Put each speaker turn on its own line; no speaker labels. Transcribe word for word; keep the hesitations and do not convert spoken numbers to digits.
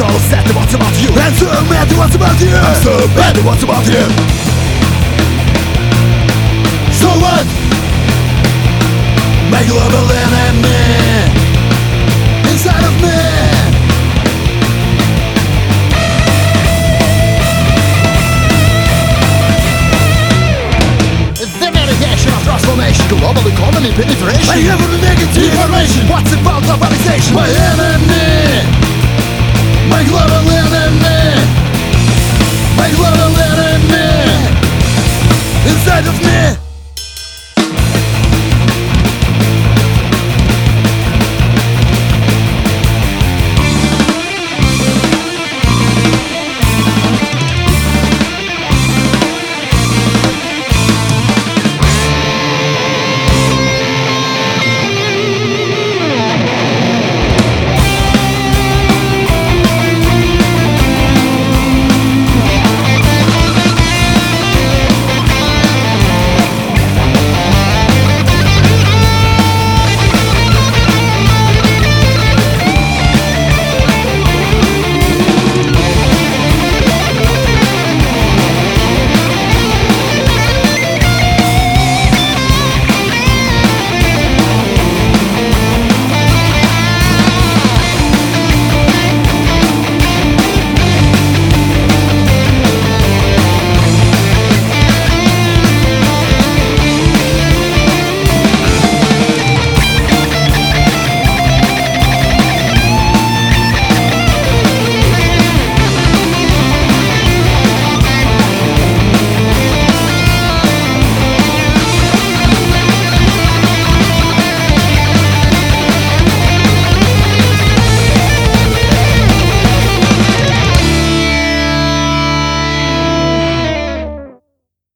so sad to what's about you, and so mad to what's about you. I'm so bad to what's about you. So what? My global enemy inside of me. The meditation of transformation, global economy penetration. I have a negative information. What's about globalization? My enemy, my global enemy, my global enemy inside of me.